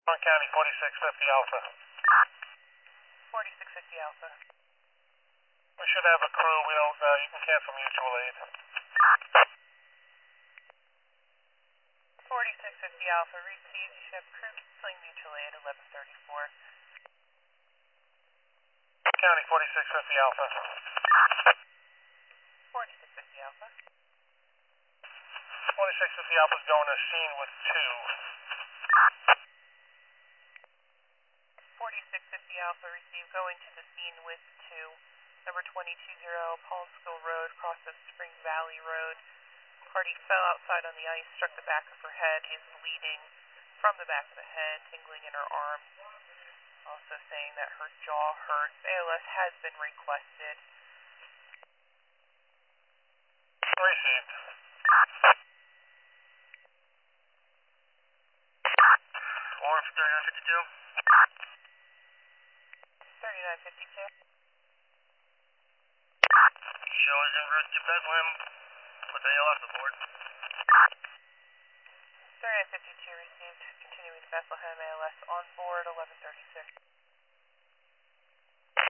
County 4650 Alpha. 4650 Alpha. We should have a crew. We don't, you can cancel mutual aid. 4650 Alpha received. You should have crew canceling mutual aid 1134. County 4650 Alpha. 4650 Alpha. 4650 Alpha is going to scene with 4650 Alpha received. Going to the scene with 2. Number 220 Paulsville Road, crossed of Spring Valley Road. Party fell outside on the ice, struck the back of her head, is bleeding from the back of the head, tingling in her arm. Also saying that her jaw hurts. ALS has been requested. Received. Warrant for 3952. 3952. Showers en route to Bethlehem with ALS aboard. 3952 received. Continuing to Bethlehem, ALS on board 1136.